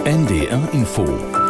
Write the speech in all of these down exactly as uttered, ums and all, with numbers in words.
N D R Info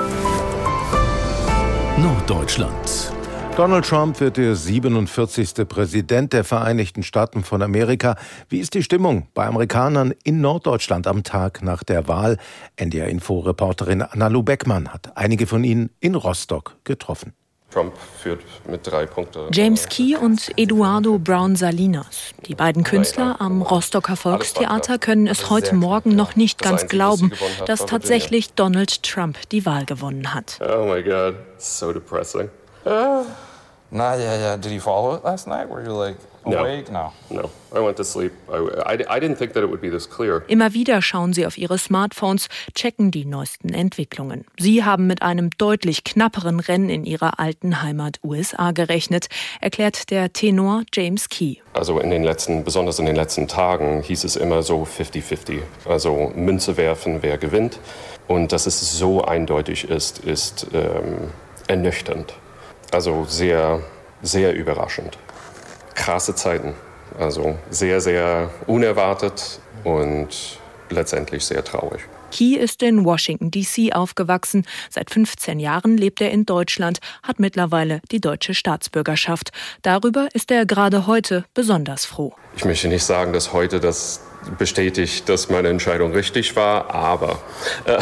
Norddeutschland. Donald Trump wird der siebenundvierzigste Präsident der Vereinigten Staaten von Amerika. Wie ist die Stimmung bei Amerikanern in Norddeutschland am Tag nach der Wahl? N D R Info-Reporterin Anna-Lu Beckmann hat einige von ihnen in Rostock getroffen. Trump führt mit drei Punkten. James Key und Eduardo Brown Salinas. Die beiden Künstler am Rostocker Volkstheater können es heute Morgen noch nicht ganz glauben, dass tatsächlich Donald Trump die Wahl gewonnen hat. Oh my God, so depressing. Uh, nah, yeah, yeah. Did you follow it last night? Were you like awake? No. No, I went to sleep. I, I, I didn't think that it would be this clear. Immer wieder schauen sie auf ihre Smartphones, checken die neuesten Entwicklungen. Sie haben mit einem deutlich knapperen Rennen in ihrer alten Heimat U S A gerechnet, erklärt der Tenor James Key. Also in den letzten, besonders in den letzten Tagen hieß es immer so fifty fifty. Also Münze werfen, wer gewinnt. Und dass es so eindeutig ist, ist ähm, ernüchternd. Also sehr, sehr überraschend. Krasse Zeiten. Also sehr, sehr unerwartet und letztendlich sehr traurig. Key ist in Washington D C aufgewachsen. Seit fünfzehn Jahren lebt er in Deutschland, hat mittlerweile die deutsche Staatsbürgerschaft. Darüber ist er gerade heute besonders froh. Ich möchte nicht sagen, dass heute das bestätigt, dass meine Entscheidung richtig war, aber äh,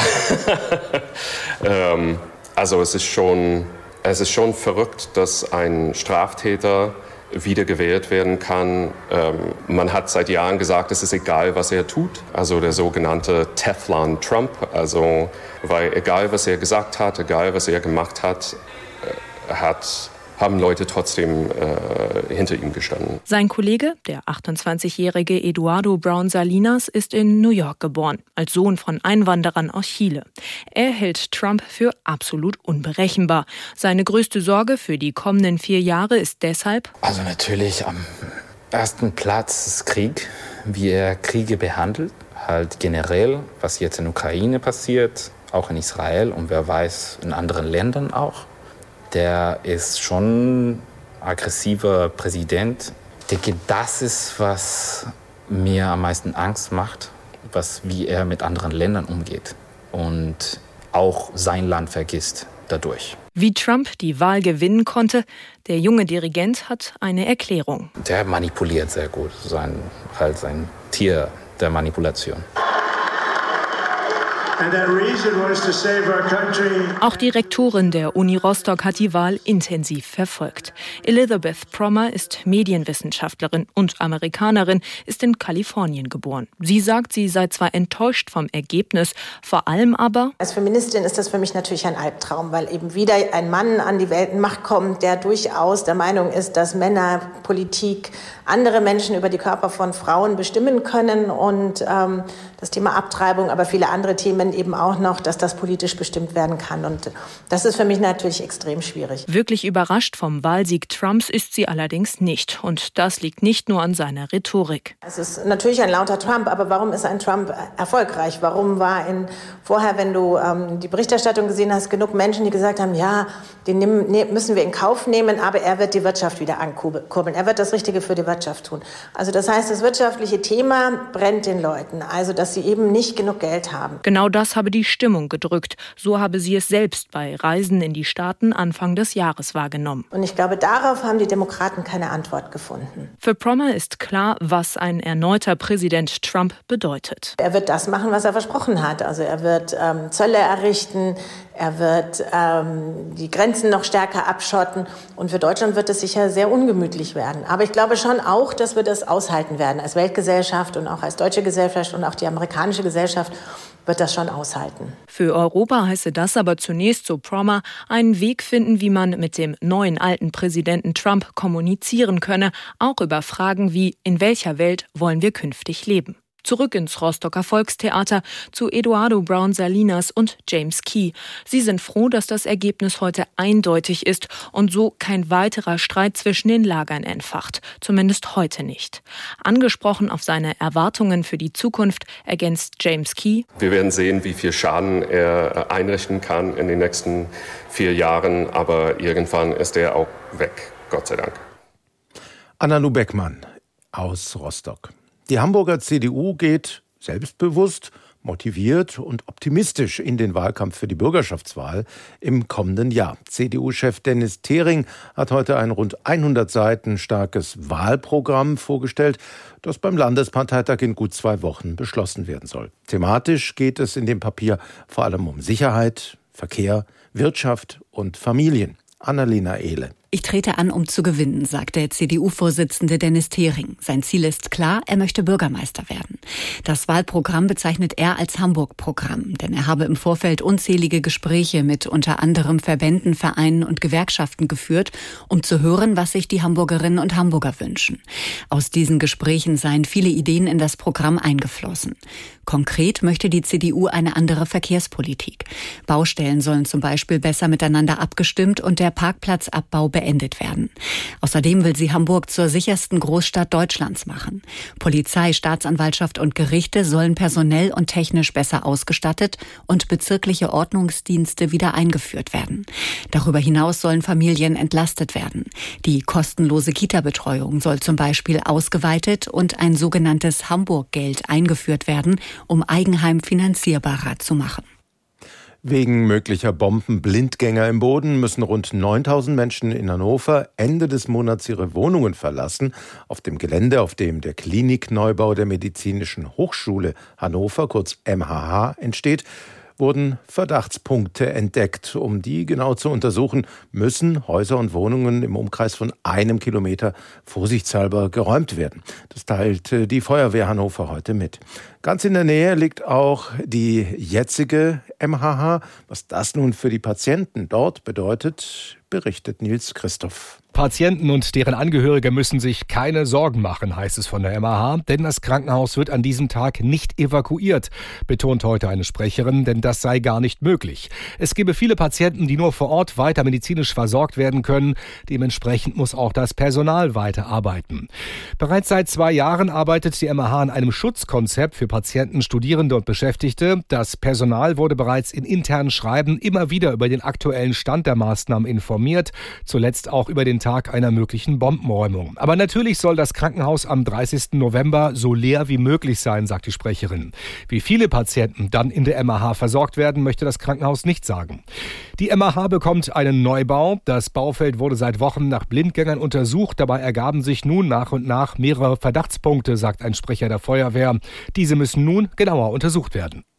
ähm, also es ist schon... Es ist schon verrückt, dass ein Straftäter wieder gewählt werden kann. Ähm, man hat seit Jahren gesagt, es ist egal, was er tut. Also der sogenannte Teflon Trump. Also, weil egal, was er gesagt hat, egal, was er gemacht hat, äh, hat haben Leute trotzdem äh, hinter ihm gestanden. Sein Kollege, der achtundzwanzigjährige Eduardo Brown Salinas, ist in New York geboren, als Sohn von Einwanderern aus Chile. Er hält Trump für absolut unberechenbar. Seine größte Sorge für die kommenden vier Jahre ist deshalb... Also natürlich am ersten Platz ist Krieg, wie er Kriege behandelt. Halt generell, was jetzt in der Ukraine passiert, auch in Israel und wer weiß, in anderen Ländern auch. Der ist schon ein aggressiver Präsident. Ich denke, das ist, was mir am meisten Angst macht, was, wie er mit anderen Ländern umgeht und auch sein Land vergisst dadurch. Wie Trump die Wahl gewinnen konnte, der junge Dirigent hat eine Erklärung. Der manipuliert sehr gut, sein, halt sein Tier der Manipulation. Auch die Rektorin der Uni Rostock hat die Wahl intensiv verfolgt. Elizabeth Prommer ist Medienwissenschaftlerin und Amerikanerin, ist in Kalifornien geboren. Sie sagt, sie sei zwar enttäuscht vom Ergebnis, vor allem aber... Als Feministin ist das für mich natürlich ein Albtraum, weil eben wieder ein Mann an die Weltmacht kommt, der durchaus der Meinung ist, dass Männer, Politik, andere Menschen über die Körper von Frauen bestimmen können und ähm, das Thema Abtreibung, aber viele andere Themen eben auch noch, dass das politisch bestimmt werden kann. Und das ist für mich natürlich extrem schwierig. Wirklich überrascht vom Wahlsieg Trumps ist sie allerdings nicht. Und das liegt nicht nur an seiner Rhetorik. Es ist natürlich ein lauter Trump, aber warum ist ein Trump erfolgreich? Warum war in, vorher, wenn du ähm, die Berichterstattung gesehen hast, genug Menschen, die gesagt haben, ja, den nehmen, ne, müssen wir in Kauf nehmen, aber er wird die Wirtschaft wieder ankurbeln. Er wird das Richtige für die Wirtschaft tun. Also das heißt, das wirtschaftliche Thema brennt den Leuten. Also, dass sie eben nicht genug Geld haben. Genau das habe die Stimmung gedrückt. So habe sie es selbst bei Reisen in die Staaten Anfang des Jahres wahrgenommen. Und ich glaube, darauf haben die Demokraten keine Antwort gefunden. Für Prommer ist klar, was ein erneuter Präsident Trump bedeutet. Er wird das machen, was er versprochen hat. Also er wird ähm, Zölle errichten, er wird ähm, die Grenzen noch stärker abschotten. Und für Deutschland wird es sicher sehr ungemütlich werden. Aber ich glaube schon auch, dass wir das aushalten werden als Weltgesellschaft und auch als deutsche Gesellschaft und auch die amerikanische Gesellschaft wird das schon aushalten. Für Europa heiße das aber zunächst, so Prommer, einen Weg finden, wie man mit dem neuen alten Präsidenten Trump kommunizieren könne, auch über Fragen wie, in welcher Welt wollen wir künftig leben. Zurück ins Rostocker Volkstheater zu Eduardo Brown Salinas und James Key. Sie sind froh, dass das Ergebnis heute eindeutig ist und so kein weiterer Streit zwischen den Lagern entfacht. Zumindest heute nicht. Angesprochen auf seine Erwartungen für die Zukunft ergänzt James Key: Wir werden sehen, wie viel Schaden er einrichten kann in den nächsten vier Jahren, aber irgendwann ist er auch weg, Gott sei Dank. Anna-Lu Beckmann aus Rostock. Die Hamburger C D U geht selbstbewusst motiviert und optimistisch in den Wahlkampf für die Bürgerschaftswahl im kommenden Jahr. C D U-Chef Dennis Thering hat heute ein rund hundert Seiten starkes Wahlprogramm vorgestellt, das beim Landesparteitag in gut zwei Wochen beschlossen werden soll. Thematisch geht es in dem Papier vor allem um Sicherheit, Verkehr, Wirtschaft und Familien. Annalena Ehle. Ich trete an, um zu gewinnen, sagt der C D U-Vorsitzende Dennis Thering. Sein Ziel ist klar, er möchte Bürgermeister werden. Das Wahlprogramm bezeichnet er als Hamburg-Programm, denn er habe im Vorfeld unzählige Gespräche mit unter anderem Verbänden, Vereinen und Gewerkschaften geführt, um zu hören, was sich die Hamburgerinnen und Hamburger wünschen. Aus diesen Gesprächen seien viele Ideen in das Programm eingeflossen. Konkret möchte die C D U eine andere Verkehrspolitik. Baustellen sollen zum Beispiel besser miteinander abgestimmt und der Parkplatzabbau beendet werden. Außerdem will sie Hamburg zur sichersten Großstadt Deutschlands machen. Polizei, Staatsanwaltschaft und Gerichte sollen personell und technisch besser ausgestattet und bezirkliche Ordnungsdienste wieder eingeführt werden. Darüber hinaus sollen Familien entlastet werden. Die kostenlose Kita-Betreuung soll zum Beispiel ausgeweitet und ein sogenanntes Hamburg-Geld eingeführt werden, um Eigenheim finanzierbarer zu machen. Wegen möglicher Bombenblindgänger im Boden müssen rund neuntausend Menschen in Hannover Ende des Monats ihre Wohnungen verlassen. Auf dem Gelände, auf dem der Klinikneubau der Medizinischen Hochschule Hannover, kurz M H H, entsteht, wurden Verdachtspunkte entdeckt. Um die genau zu untersuchen, müssen Häuser und Wohnungen im Umkreis von einem Kilometer vorsichtshalber geräumt werden. Das teilte die Feuerwehr Hannover heute mit. Ganz in der Nähe liegt auch die jetzige M H H. Was das nun für die Patienten dort bedeutet, berichtet Nils Christoph. Patienten und deren Angehörige müssen sich keine Sorgen machen, heißt es von der M H H, denn das Krankenhaus wird an diesem Tag nicht evakuiert, betont heute eine Sprecherin, denn das sei gar nicht möglich. Es gebe viele Patienten, die nur vor Ort weiter medizinisch versorgt werden können. Dementsprechend muss auch das Personal weiter arbeiten. Bereits seit zwei Jahren arbeitet die M H H an einem Schutzkonzept für Patienten, Studierende und Beschäftigte. Das Personal wurde bereits in internen Schreiben immer wieder über den aktuellen Stand der Maßnahmen informiert, zuletzt auch über den Tag einer möglichen Bombenräumung. Aber natürlich soll das Krankenhaus am dreißigsten November so leer wie möglich sein, sagt die Sprecherin. Wie viele Patienten dann in der M H H versorgt werden, möchte das Krankenhaus nicht sagen. Die M H H bekommt einen Neubau. Das Baufeld wurde seit Wochen nach Blindgängern untersucht. Dabei ergaben sich nun nach und nach mehrere Verdachtspunkte, sagt ein Sprecher der Feuerwehr. Diese müssen nun genauer untersucht werden.